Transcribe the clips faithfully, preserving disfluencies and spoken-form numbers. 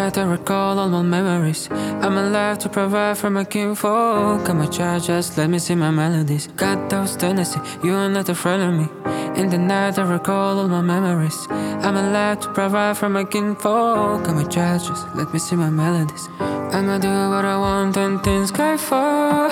night I recall all my memories. I'm alive to provide for my kinfolk. I'm a child, just let me sing my melodies. Got those tendencies, you are not afraid of me. In the night I recall all my memories. I'm alive to provide for my kinfolk. I'm a child, just let me sing my melodies. I'ma do what I want and things go for.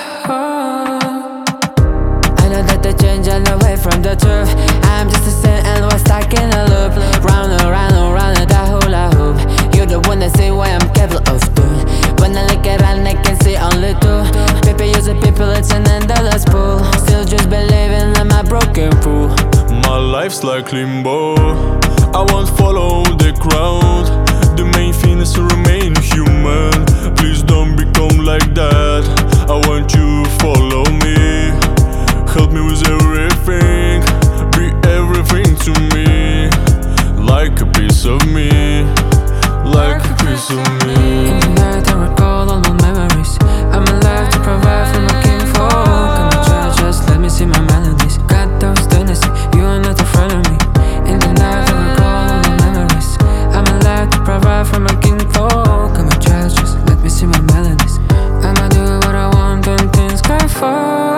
I know that the change and away from the truth. I'm just a sin and we're stuck in a loop. Round and round and round and that hula hoop. You're the one that say what I'm capable of doing. When I look around I can see only two people using people, it's an endless pool. Still just believing I'm a broken fool. My life's like limbo, I won't follow the crowd. The main thing is to remain human. Please don't become like that. I want you to follow me. Help me with everything, be everything to me. Like a piece of me, like a piece of me. In the night I recall all my memories. I'm alive to provide for my kinfolk. I'm a child, just let me sing my melodies. Got those tendencies, you are not afraid of me. In the night I recall all my memories. I'm alive to provide for my kinfolk. I'm a child, just let me sing my melodies. I'ma do what I want and things go for.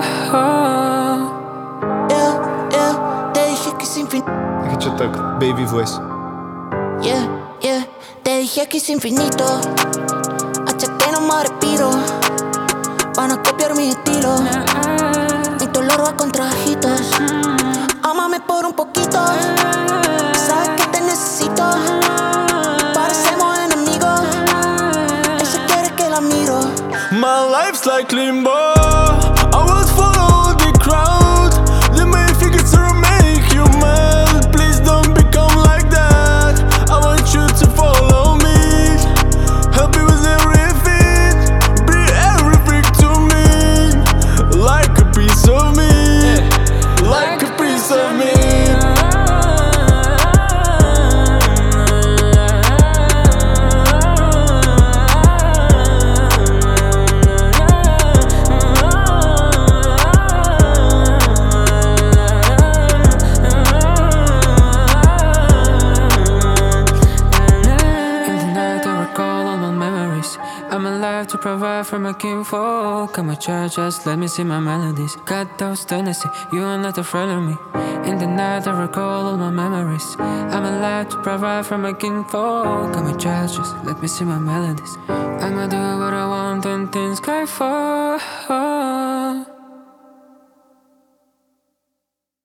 Escucha так, baby voice. Yeah, yeah, te dije que es infinito, hasta que no me respiro. Van a copiar mi estilo, mi dolor va con trajitos. Ámame por un poquito, sabes que te necesito. Parecemos enemigos, ella quiere que la miro. My life's like limbo, I won't follow the crowd. The main thing is to make you mad. Please don't become like that. I want you to follow me. Help me with everything, be everything to me. Like a piece of me, like a piece of me. I'm alive to provide for my kinfolk. I'm a child, just let me sing my melodies. Got those tendencies, you are not afraid of me. In the night I recall all my memories. I'm alive to provide for my kinfolk. I'm a child, just let me sing my melodies. I'ma do what I want and things go for.